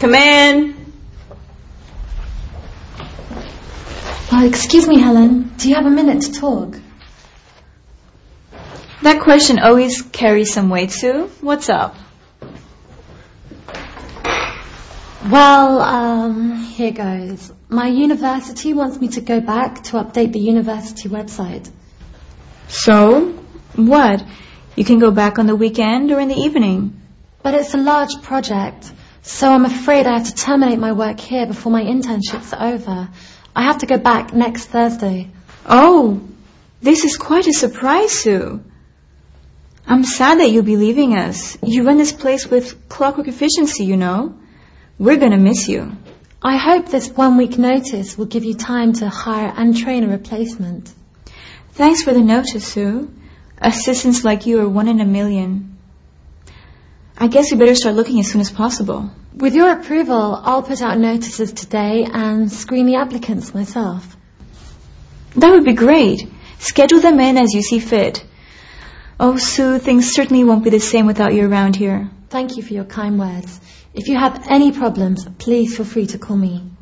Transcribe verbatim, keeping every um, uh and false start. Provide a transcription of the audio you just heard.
Come in. Oh, excuse me, Helen. Do you have a minute to talk? That question always carries some weight, Sue. What's up? Well, um, here goes. My university wants me to go back to update the university website. So? What? You can go back on the weekend or in the evening? But it's a large project, so I'm afraid I have to terminate my work here before my internships are over. I have to go back next Thursday. Oh, this is quite a surprise, Sue. I'm sad that you'll be leaving us. You run this place with clockwork efficiency, you know. We're going to miss you. I hope this one-week notice will give you time to hire and train a replacement. Thanks for the notice, Sue. Assistants like you are one in a million. I guess we better start looking as soon as possible. With your approval, I'll put out notices today and screen the applicants myself. That would be great. Schedule them in as you see fit. Oh, Sue, things certainly won't be the same without you around here. Thank you for your kind words. If you have any problems, please feel free to call me.